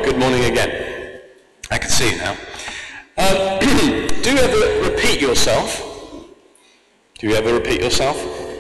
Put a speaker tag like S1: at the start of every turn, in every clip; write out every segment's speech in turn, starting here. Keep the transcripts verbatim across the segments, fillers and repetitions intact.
S1: good morning again. I can see you now. Um, do you ever repeat yourself? Do you ever repeat yourself?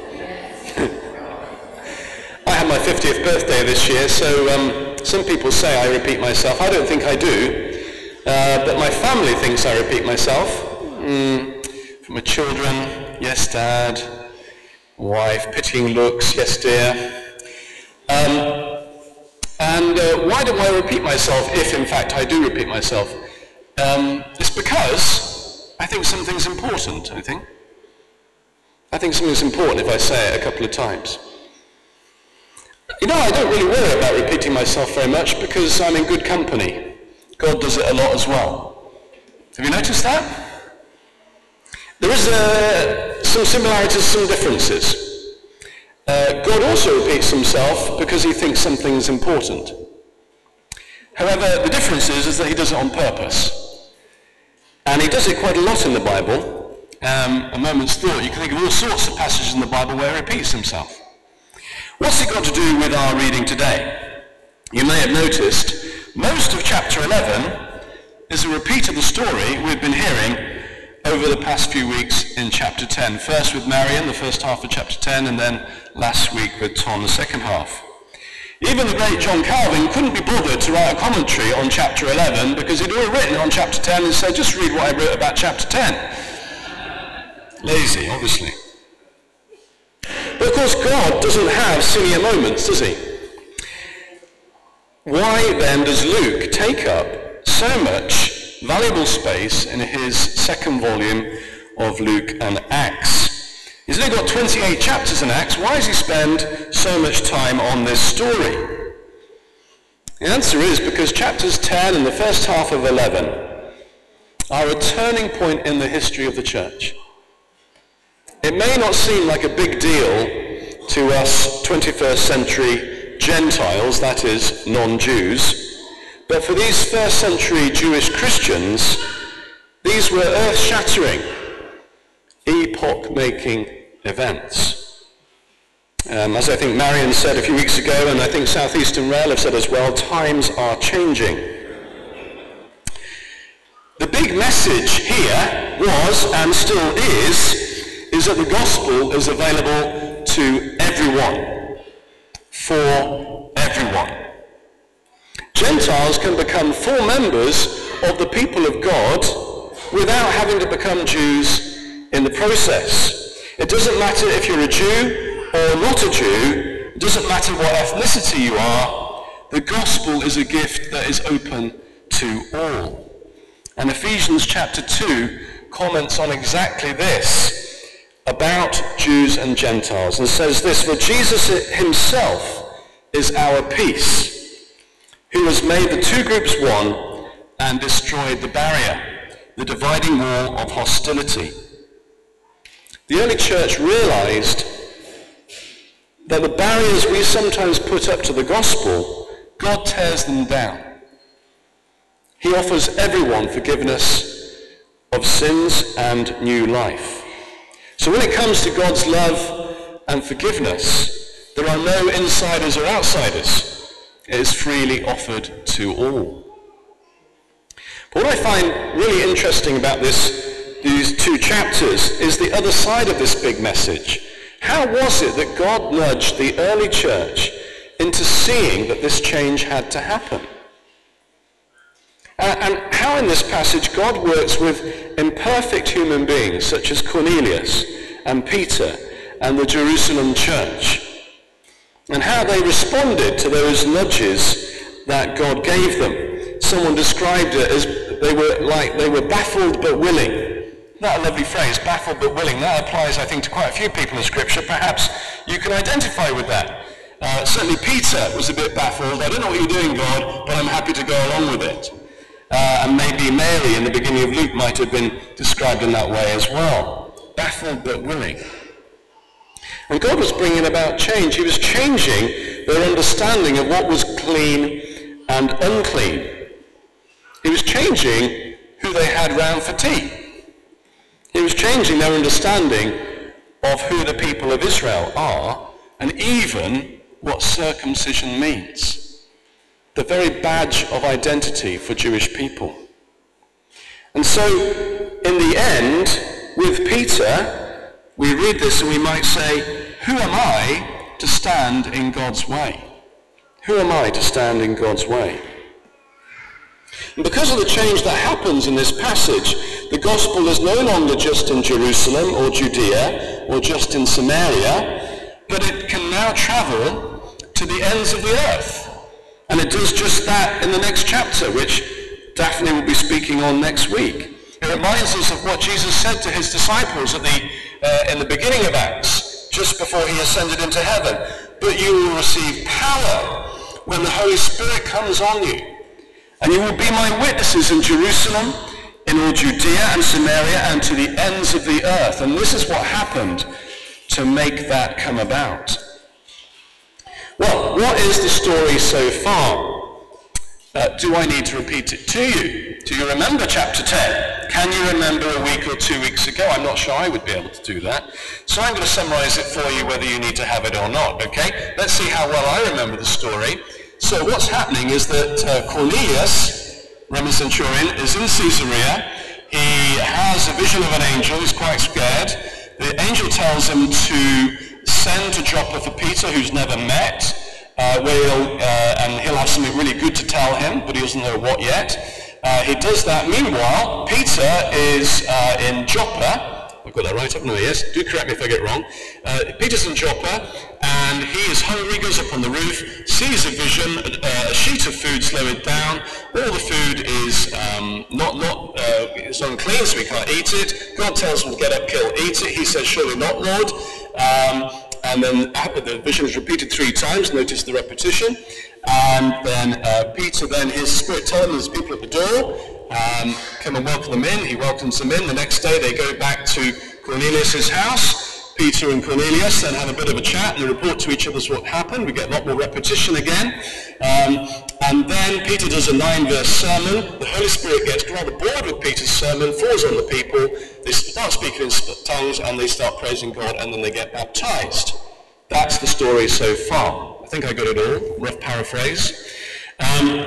S1: I had my fiftieth birthday this year, so um, some people say I repeat myself. I don't think I do, uh, but my family thinks I repeat myself. Mm, from my children, yes dad, wife, pitying looks, yes dear. Um, and uh, why do I repeat myself if in fact I do repeat myself? Um, it's because I think something's important, I think. I think something's important if I say it a couple of times. You know, I don't really worry about repeating myself very much because I'm in good company. God does it a lot as well. Have you noticed that? There is uh, some similarities, some differences. Uh, God also repeats himself because he thinks something's important. However, the difference is, is that he does it on purpose. And he does it quite a lot in the Bible. Um, a moment's thought, you can think of all sorts of passages in the Bible where he repeats himself. What's it got to do with our reading today? You may have noticed most of chapter eleven is a repeat of the story we've been hearing over the past few weeks in chapter ten. First with Marion, the first half of chapter ten, and then last week with Tom, the second half. Even the great John Calvin couldn't be bothered to write a commentary on chapter eleven because he'd already written on chapter ten and said, just read what I wrote about chapter ten. Lazy, obviously. But of course God doesn't have senior moments, does he? Why then does Luke take up so much valuable space in his second volume of Luke and Acts? He's only got twenty-eight chapters in Acts. Why does he spend so much time on this story? The answer is because chapters ten and the first half of eleven are a turning point in the history of the church. It may not seem like a big deal to us twenty-first century Gentiles, that is, non-Jews, but for these first century Jewish Christians, these were earth-shattering, epoch-making events. Um, as I think Marion said a few weeks ago, and I think Southeastern Rail have said as well, times are changing. The big message here was, and still is, is that the gospel is available to everyone, for everyone. Gentiles can become full members of the people of God without having to become Jews in the process. It doesn't matter if you're a Jew or not a Jew. It doesn't matter what ethnicity you are. The gospel is a gift that is open to all. And Ephesians chapter two comments on exactly this about Jews and Gentiles and says this, for Jesus himself is our peace, who has made the two groups one and destroyed the barrier, the dividing wall of hostility. The early church realized that the barriers we sometimes put up to the gospel, God tears them down. He offers everyone forgiveness of sins and new life. So when it comes to God's love and forgiveness, there are no insiders or outsiders. It is freely offered to all. But what I find really interesting about this, these two chapters is the other side of this big message. How was it that God nudged the early church into seeing that this change had to happen? Uh, and how in this passage God works with imperfect human beings such as Cornelius and Peter and the Jerusalem church, and how they responded to those nudges that God gave them. Someone described it as they were like they were baffled but willing. Isn't that a lovely phrase, baffled but willing? That applies, I think, to quite a few people in Scripture. Perhaps you can identify with that. Uh, certainly Peter was a bit baffled. I don't know what you're doing, God, but I'm happy to go along with it. Uh, and maybe Mary in the beginning of Luke might have been described in that way as well. Baffled but willing. And God was bringing about change. He was changing their understanding of what was clean and unclean. He was changing who they had round for tea. He was changing their understanding of who the people of Israel are, and even what circumcision means. the very badge of identity for Jewish people. And so, in the end, with Peter, we read this and we might say, who am I to stand in God's way? Who am I to stand in God's way? And because of the change that happens in this passage, the gospel is no longer just in Jerusalem or Judea or just in Samaria, but it can now travel to the ends of the earth. And it does just that in the next chapter, which Daphne will be speaking on next week. It reminds us of what Jesus said to his disciples at the, uh, in the beginning of Acts, just before he ascended into heaven. But you will receive power when the Holy Spirit comes on you. And you will be my witnesses in Jerusalem, in all Judea and Samaria, and to the ends of the earth. And this is what happened to make that come about. Well, what is the story so far? Uh, do I need to repeat it to you? Do you remember chapter ten? Can you remember a week or two weeks ago? I'm not sure I would be able to do that. So I'm going to summarize it for you whether you need to have it or not, okay? Let's see how well I remember the story. So what's happening is that uh, Cornelius, Roman centurion, is in Caesarea. He has a vision of an angel. He's quite scared. The angel tells him to send to Joppa for Peter, who's never met, uh, where he'll, uh, and he'll have something really good to tell him, but he doesn't know what yet. Uh, he does that. Meanwhile, Peter is uh, in Joppa. I've got that right, haven't I? Yes, do correct me if I get it wrong. Uh, Peter's in Joppa, and he is hungry, goes up on the roof, sees a vision, uh, a sheet of food's lowered down. All the food is um, not, not uh, it's unclean, so we can't eat it. God tells him to get up, kill, eat it. He says, surely not, Lord. Um, and then the vision is repeated three times. Notice the repetition. And then uh, Peter, then his spirit tells him there's people at the door. Um, come and welcome them in. He welcomes them in. The next day they go back to Cornelius' house. Peter and Cornelius then have a bit of a chat and they report to each other what happened. We get a lot more repetition again. Um, and then Peter does a nine-verse sermon. The Holy Spirit gets rather bored with Peter's sermon, falls on the people. They start speaking in tongues and they start praising God, and then they get baptized. That's the story so far. I think I got it all. Rough paraphrase. Um,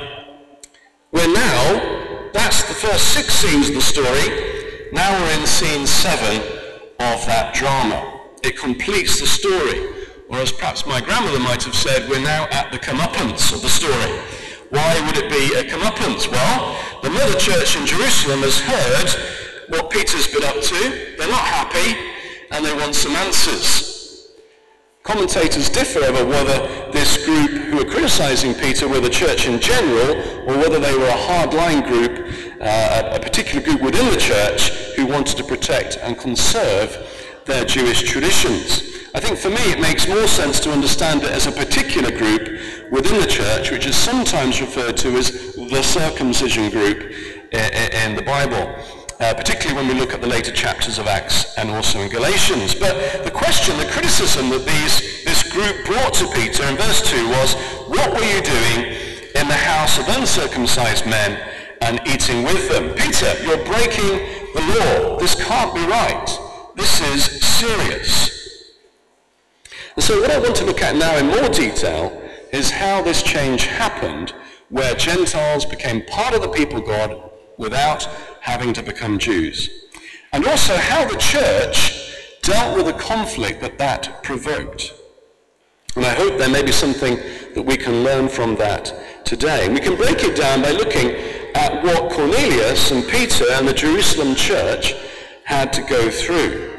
S1: we're now, that's the first six scenes of the story. Now we're in scene seven of that drama. It completes the story. Or as perhaps my grandmother might have said, we're now at the comeuppance of the story. Why would it be a comeuppance? Well, the mother church in Jerusalem has heard what Peter's been up to. They're not happy, and they want some answers. Commentators differ over whether this group who are criticizing Peter were the church in general, or whether they were a hardline group, uh, a particular group within the church who wanted to protect and conserve their Jewish traditions. I think for me it makes more sense to understand it as a particular group within the church, which is sometimes referred to as the circumcision group in the Bible. Uh, particularly when we look at the later chapters of Acts and also in Galatians. But the question, the criticism that these, this group brought to Peter in verse two was, what were you doing in the house of uncircumcised men and eating with them? Peter, you're breaking the law. This can't be right. This is serious. And so what I want to look at now in more detail is how this change happened, where Gentiles became part of the people of God without having to become Jews. And also how the church dealt with the conflict that that provoked. And I hope there may be something that we can learn from that today. And we can break it down by looking at what Cornelius and Peter and the Jerusalem church had to go through.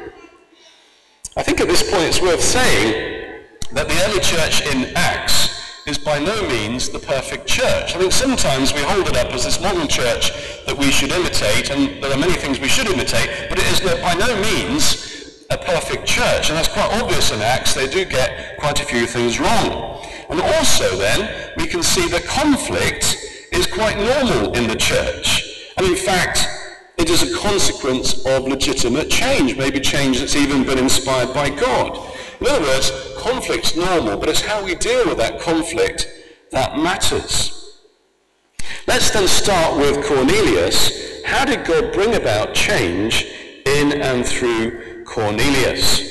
S1: I think at this point it's worth saying that the early church in Acts is by no means the perfect church. I think sometimes we hold it up as this modern church that we should imitate, and there are many things we should imitate, but it is by no means a perfect church. And that's quite obvious in Acts. They do get quite a few things wrong. And also then, we can see that conflict is quite normal in the church. And in fact, it is a consequence of legitimate change, maybe change that's even been inspired by God. In other words, conflict's normal, but it's how we deal with that conflict that matters. Let's then start with Cornelius. How did God bring about change in and through Cornelius?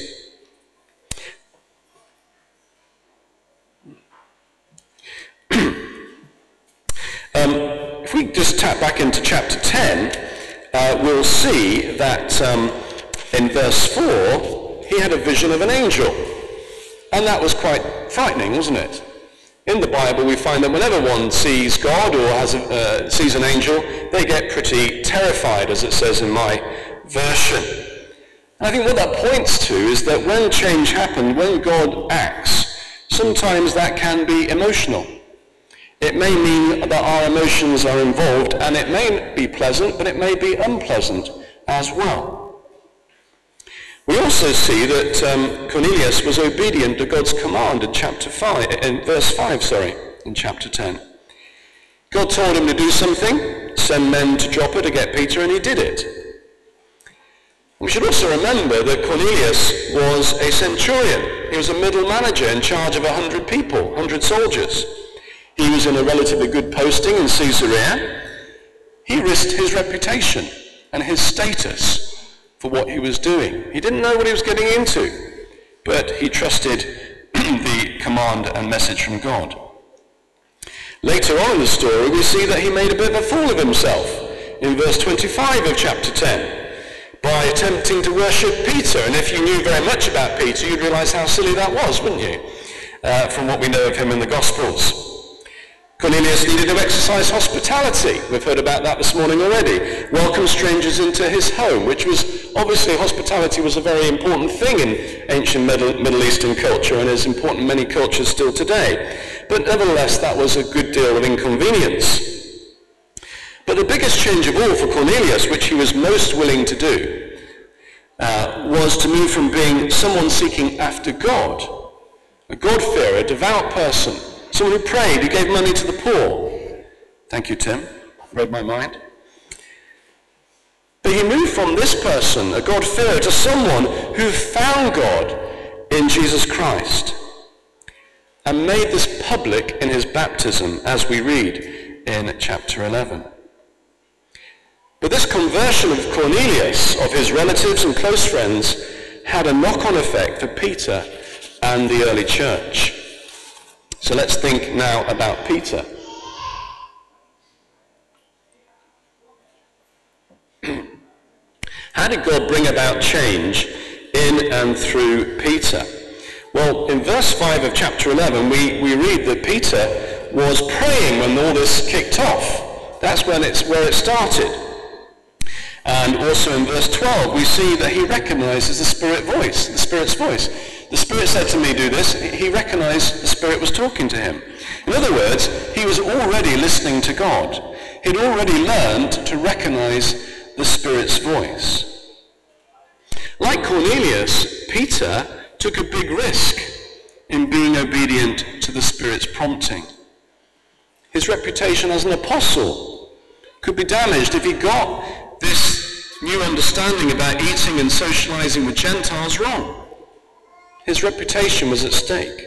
S1: tap back into chapter ten, uh, we'll see that um, in verse four, he had a vision of an angel. And that was quite frightening, wasn't it? In the Bible, we find that whenever one sees God or has a, uh, sees an angel, they get pretty terrified, as it says in my version. And I think what that points to is that when change happens, when God acts, sometimes that can be emotional. It may mean that our emotions are involved, and it may be pleasant, but it may be unpleasant as well. We also see that um, Cornelius was obedient to God's command in chapter five, in verse five, sorry, in chapter ten. God told him to do something, send men to Joppa to get Peter, and he did it. We should also remember that Cornelius was a centurion. He was a middle manager in charge of a hundred people, a hundred soldiers. He was in a relatively good posting in Caesarea. He risked his reputation and his status for what he was doing. He didn't know what he was getting into, but he trusted the command and message from God. Later on in the story, we see that he made a bit of a fool of himself in verse twenty-five of chapter ten by attempting to worship Peter. And if you knew very much about Peter, you'd realize how silly that was, wouldn't you? Uh, from what we know of him in the Gospels. Cornelius needed to exercise hospitality. We've heard about that this morning already. Welcome strangers into his home, which was, obviously, hospitality was a very important thing in ancient Middle, Middle Eastern culture and is important in many cultures still today. But nevertheless, that was a good deal of inconvenience. But the biggest change of all for Cornelius, which he was most willing to do, uh, was to move from being someone seeking after God, a God-fearer, a devout person, someone who prayed, who gave money to the poor. Thank you, Tim. Read my mind. But he moved from this person, a God-fearer, to someone who found God in Jesus Christ and made this public in his baptism, as we read in chapter eleven. But this conversion of Cornelius, of his relatives and close friends, had a knock-on effect for Peter and the early church. So let's think now about Peter. How did God bring about change in and through Peter? Well, in verse five of chapter eleven, we, we read that Peter was praying when all this kicked off. That's when it's where it started. And also in verse twelve, we see that he recognizes the Spirit voice, the Spirit's voice. The Spirit said to me, do this. He recognized the Spirit was talking to him. In other words, he was already listening to God. He'd already learned to recognize the Spirit's voice. Like Cornelius, Peter took a big risk in being obedient to the Spirit's prompting. His reputation as an apostle could be damaged if he got this new understanding about eating and socializing with Gentiles wrong. His reputation was at stake.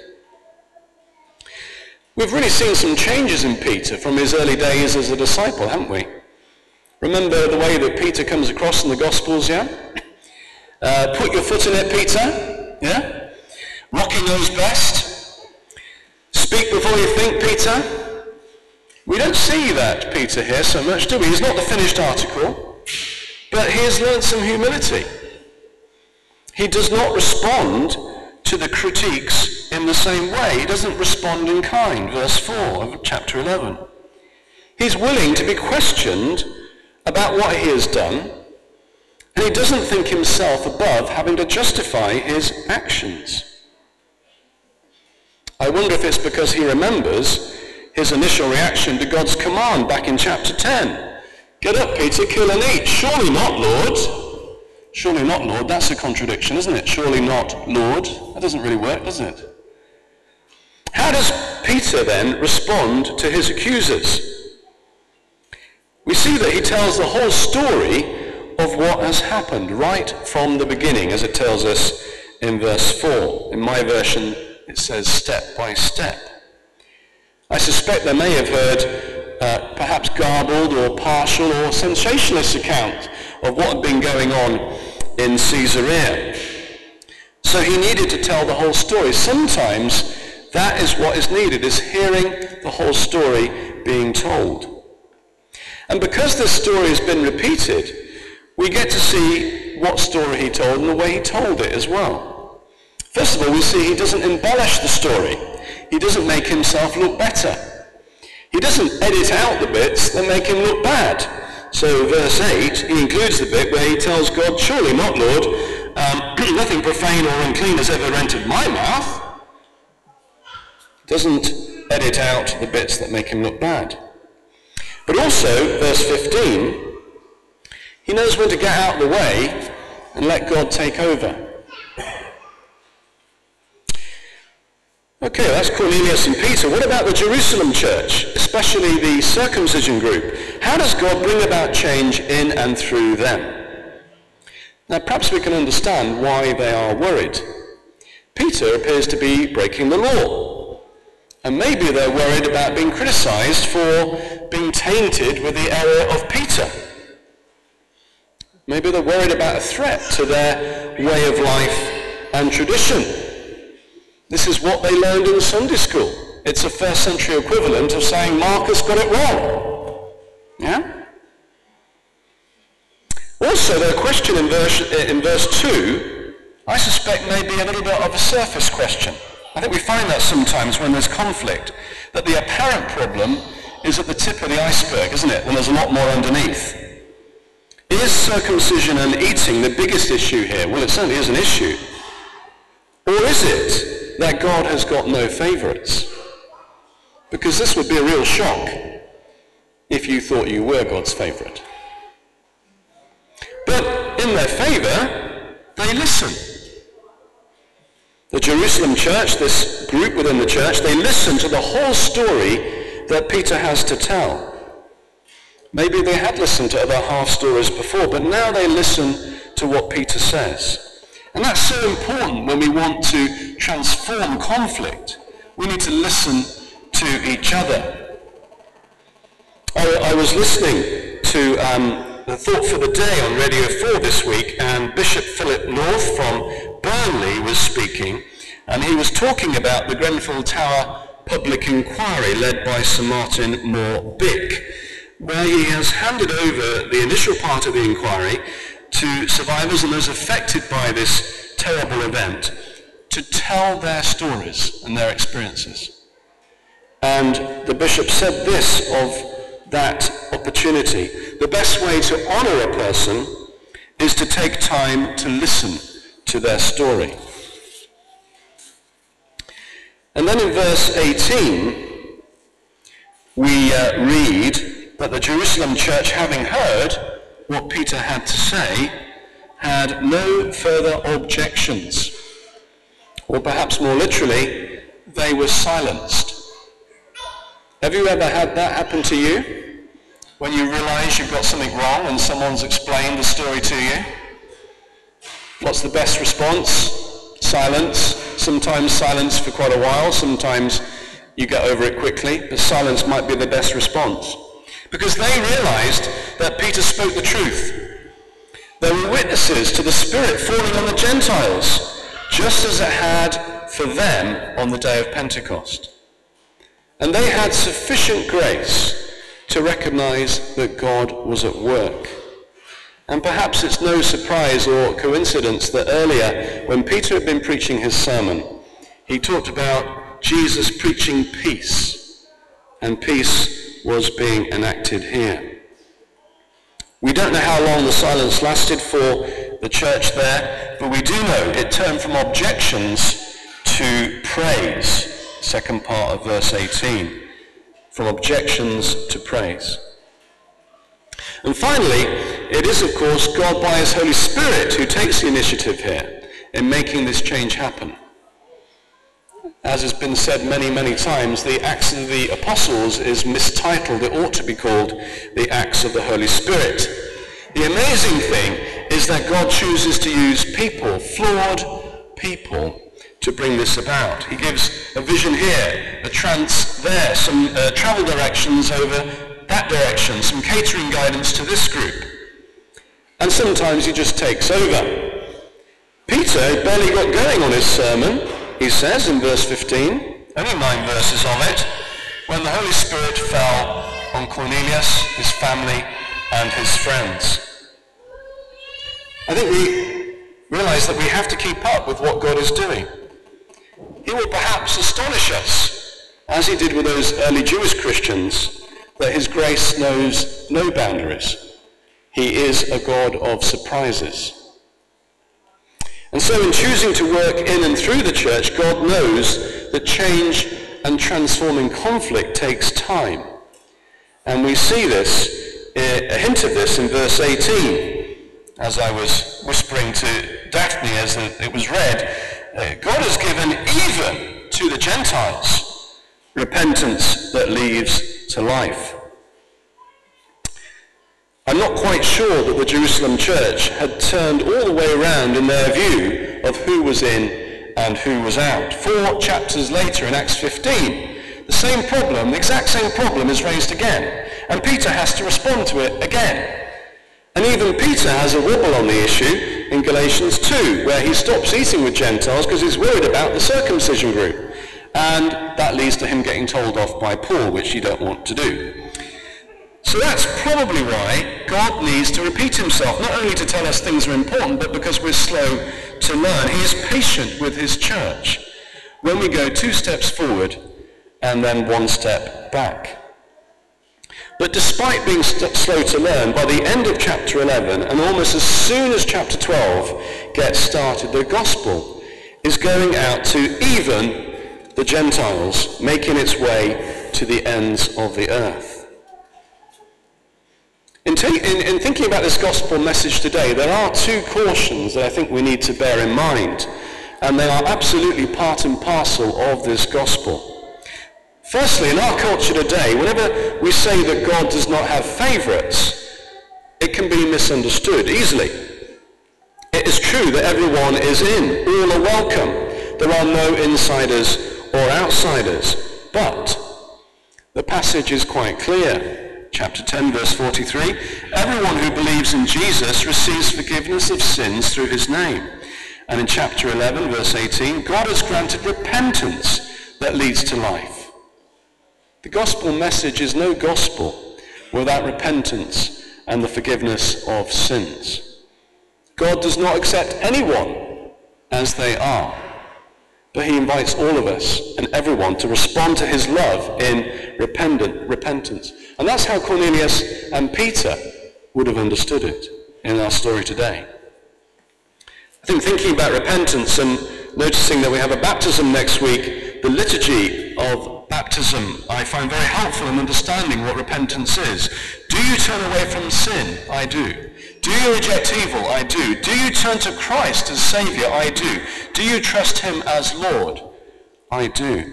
S1: We've really seen some changes in Peter from his early days as a disciple, haven't we? Remember the way that Peter comes across in the Gospels, yeah? Uh, put your foot in it, Peter, yeah? Rocky knows best. Speak before you think, Peter. We don't see that Peter here so much, do we? He's not the finished article, but he has learned some humility. He does not respond to the critiques in the same way. He doesn't respond in kind, verse four of chapter eleven. He's willing to be questioned about what he has done, and he doesn't think himself above having to justify his actions. I wonder if it's because he remembers his initial reaction to God's command back in chapter ten. Get up, Peter, kill and eat. Surely not, Lord. Surely not, Lord. That's a contradiction, isn't it? Surely not, Lord. That doesn't really work, does it? How does Peter then respond to his accusers? We see that he tells the whole story of what has happened right from the beginning, as it tells us in verse four. In my version, it says step by step. I suspect they may have heard uh, perhaps garbled or partial or sensationalist account of what had been going on in Caesarea. So he needed to tell the whole story. Sometimes that is what is needed, is hearing the whole story being told. And because this story has been repeated, we get to see what story he told and the way he told it as well. First of all, we see he doesn't embellish the story. He doesn't make himself look better. He doesn't edit out the bits that make him look bad. So verse eight, he includes the bit where he tells God, surely not, Lord, um, nothing profane or unclean has ever entered my mouth. Doesn't edit out the bits that make him look bad. But also, verse fifteen, he knows when to get out of the way and let God take over. Okay, that's Cornelius and Peter. What about the Jerusalem church, especially the circumcision group? How does God bring about change in and through them? Now, perhaps we can understand why they are worried. Peter appears to be breaking the law. And maybe they're worried about being criticized for being tainted with the error of Peter. Maybe they're worried about a threat to their way of life and tradition. This is what they learned in Sunday school. It's a first century equivalent of saying Marcus got it wrong. Yeah? Also, their question in verse, in verse two, I suspect may be a little bit of a surface question. I think we find that sometimes when there's conflict, that the apparent problem is at the tip of the iceberg, isn't it? When there's a lot more underneath. Is circumcision and eating the biggest issue here? Well, it certainly is an issue. Or is it that God has got no favourites? Because this would be a real shock if you thought you were God's favourite. But in their favour, they listen. The Jerusalem church, this group within the church, they listen to the whole story that Peter has to tell. Maybe they had listened to other half stories before, but now they listen to what Peter says. And that's so important when we want to transform conflict. We need to listen to each other. I, I was listening to um, the Thought for the Day on Radio four this week, and Bishop Philip North from Burnley was speaking, and he was talking about the Grenfell Tower public inquiry led by Sir Martin Moore-Bick, where he has handed over the initial part of the inquiry to survivors and those affected by this terrible event to tell their stories and their experiences. And the bishop said this of that opportunity: the best way to honour a person is to take time to listen to their story. And then in verse eighteen, we uh, read that the Jerusalem church, having heard what Peter had to say, had no further objections. Or perhaps more literally, they were silenced. Have you ever had that happen to you? When you realise you've got something wrong and someone's explained the story to you? What's the best response? Silence. Sometimes silence for quite a while. Sometimes you get over it quickly. But silence might be the best response. Because they realised that Peter spoke the truth. They were witnesses to the Spirit falling on the Gentiles, just as it had for them on the day of Pentecost. And they had sufficient grace to recognise that God was at work. And perhaps it's no surprise or coincidence that earlier, when Peter had been preaching his sermon, he talked about Jesus preaching peace, and peace was being enacted here. We don't know how long the silence lasted for the church there, but we do know it turned from objections to praise. Second part of verse eighteen. From objections to praise. And finally, it is of course God by his Holy Spirit who takes the initiative here in making this change happen. As has been said many, many times, the Acts of the Apostles is mistitled. It ought to be called the Acts of the Holy Spirit. The amazing thing is that God chooses to use people, flawed people, to bring this about. He gives a vision here, a trance there, some uh, travel directions over that direction, some catering guidance to this group. And sometimes he just takes over. Peter barely got going on his sermon, he says in verse fifteen, only nine verses of it, when the Holy Spirit fell on Cornelius, his family, and his friends. I think we realize that we have to keep up with what God is doing. He will perhaps astonish us, as he did with those early Jewish Christians, that his grace knows no boundaries. He is a God of surprises. And so in choosing to work in and through the church, God knows that change and transforming conflict takes time. And we see this, a hint of this in verse eighteen. As I was whispering to Daphne as it was read, God has given even to the Gentiles repentance that leads to life. I'm not quite sure that the Jerusalem church had turned all the way around in their view of who was in and who was out. Four chapters later in Acts fifteen, the same problem, the exact same problem is raised again, and Peter has to respond to it again. And even Peter has a wobble on the issue in Galatians two, where he stops eating with Gentiles because he's worried about the circumcision group. And that leads to him getting told off by Paul, which you don't want to do. So that's probably why God needs to repeat himself, not only to tell us things are important, but because we're slow to learn. He is patient with his church when we go two steps forward and then one step back. But despite being st- slow to learn, by the end of chapter eleven, and almost as soon as chapter twelve gets started, the gospel is going out to even the Gentiles, making its way to the ends of the earth. In, t- in, in thinking about this gospel message today, there are two cautions that I think we need to bear in mind, and they are absolutely part and parcel of this gospel. Firstly, in our culture today, whenever we say that God does not have favourites, it can be misunderstood easily. It is true that everyone is in, all are welcome. There are no insiders or outsiders. But the passage is quite clear. Chapter ten, verse forty-three, everyone who believes in Jesus receives forgiveness of sins through his name. And in chapter eleven, verse eighteen, God has granted repentance that leads to life. The gospel message is no gospel without repentance and the forgiveness of sins. God does not accept anyone as they are, but he invites all of us and everyone to respond to his love in repentant repentance. And that's how Cornelius and Peter would have understood it in our story today. I think thinking about repentance and noticing that we have a baptism next week, the liturgy of baptism I find very helpful in understanding what repentance is. Do you turn away from sin? I do. Do you reject evil? I do. Do you turn to Christ as Saviour? I do. Do you trust him as Lord? I do.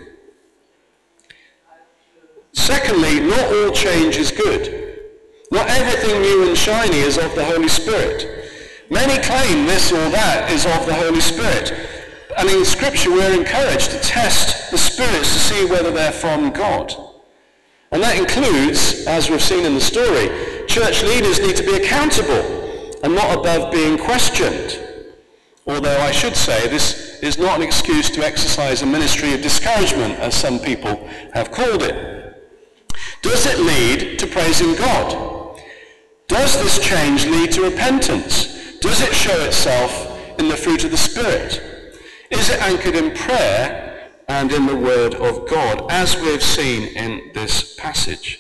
S1: Secondly, not all change is good. Not everything new and shiny is of the Holy Spirit. Many claim this or that is of the Holy Spirit. And in Scripture we're encouraged to test the spirits to see whether they're from God. And that includes, as we've seen in the story, church leaders need to be accountable and not above being questioned. Although I should say this is not an excuse to exercise a ministry of discouragement, as some people have called it. Does it lead to praising God? Does this change lead to repentance? Does it show itself in the fruit of the Spirit? Is it anchored in prayer and in the Word of God, as we've seen in this passage?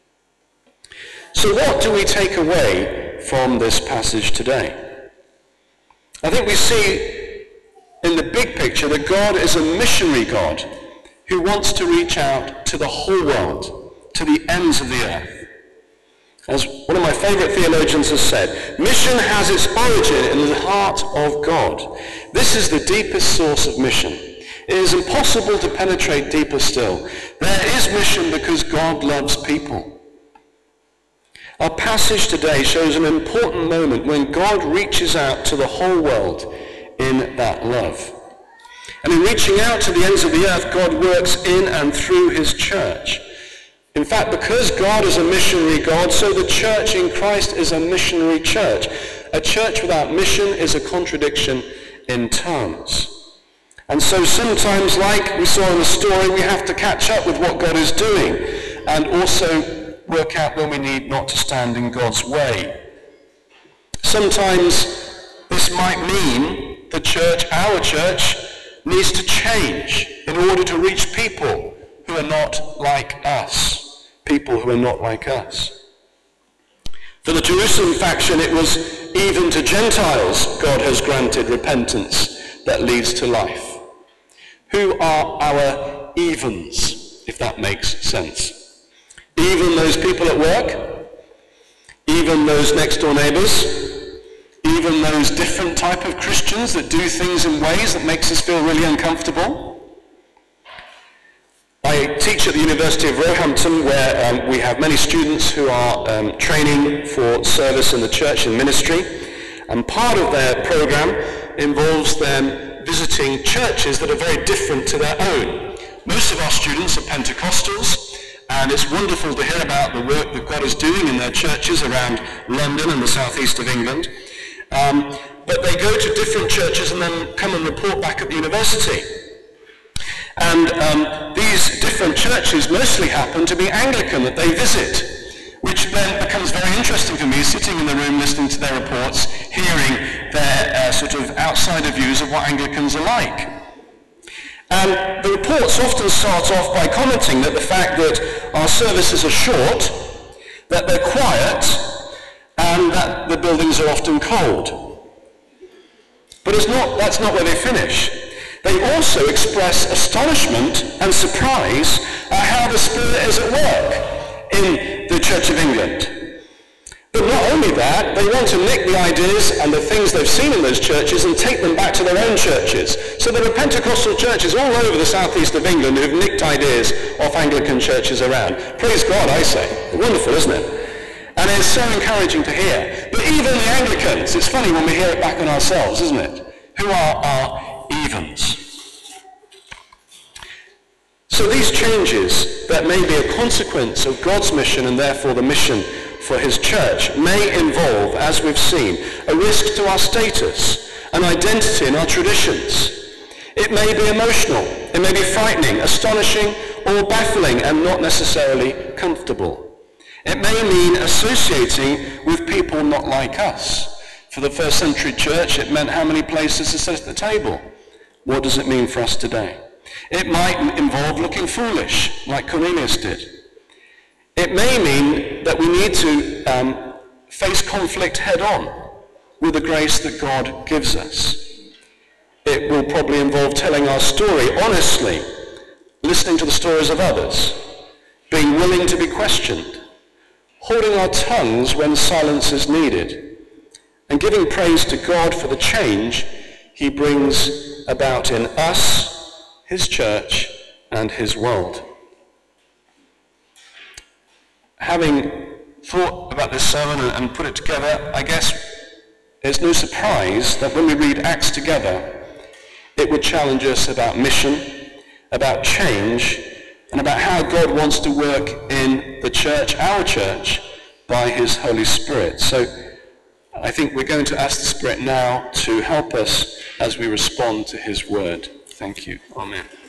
S1: So what do we take away from this passage today? I think we see in the big picture that God is a missionary God who wants to reach out to the whole world, to the ends of the earth. As one of my favourite theologians has said, mission has its origin in the heart of God. This is the deepest source of mission. It is impossible to penetrate deeper still. There is mission because God loves people. Our passage today shows an important moment when God reaches out to the whole world in that love. And in reaching out to the ends of the earth, God works in and through his church. In fact, because God is a missionary God, so the church in Christ is a missionary church. A church without mission is a contradiction in terms. And so sometimes, like we saw in the story, we have to catch up with what God is doing and also work out when we need not to stand in God's way. Sometimes this might mean the church, our church, needs to change in order to reach people who are not like us. People who are not like us. For the Jerusalem faction, it was even to Gentiles God has granted repentance that leads to life. Who are our evens, if that makes sense? Even those people at work, even those next door neighbours, even those different type of Christians that do things in ways that makes us feel really uncomfortable. I teach at the University of Roehampton, where um, we have many students who are um, training for service in the church and ministry, and part of their program involves them visiting churches that are very different to their own. Most of our students are Pentecostals, and it's wonderful to hear about the work that God is doing in their churches around London and the southeast of England. Um, but they go to different churches and then come and report back at the university. And um, these different churches mostly happen to be Anglican that they visit, which then becomes very interesting for me, sitting in the room listening to their reports, hearing their uh, sort of outsider views of what Anglicans are like. And the reports often start off by commenting that the fact that our services are short, that they're quiet, and that the buildings are often cold. But it's not, that's not where they finish. They also express astonishment and surprise at how the Spirit is at work in the Church of England. But not only that, they want to nick the ideas and the things they've seen in those churches and take them back to their own churches. So there are Pentecostal churches all over the southeast of England who've nicked ideas off Anglican churches around. Praise God, I say. Wonderful, isn't it? And it's so encouraging to hear. But even the Anglicans, it's funny when we hear it back on ourselves, isn't it? Who are our evens? So these changes that may be a consequence of God's mission and therefore the mission for his church may involve, as we've seen, a risk to our status, an identity in our traditions. It may be emotional, it may be frightening, astonishing, or baffling and not necessarily comfortable. It may mean associating with people not like us. For the first century church, it meant how many places to sit at the table. What does it mean for us today? It might involve looking foolish, like Cornelius did. It may mean that we need to um, face conflict head-on with the grace that God gives us. It will probably involve telling our story honestly, listening to the stories of others, being willing to be questioned, holding our tongues when silence is needed, and giving praise to God for the change he brings about in us, his church, and his world. Having thought about this sermon and put it together, I guess it's no surprise that when we read Acts together, it would challenge us about mission, about change, and about how God wants to work in the church, our church, by his Holy Spirit. So I think we're going to ask the Spirit now to help us as we respond to his word. Thank you. Amen.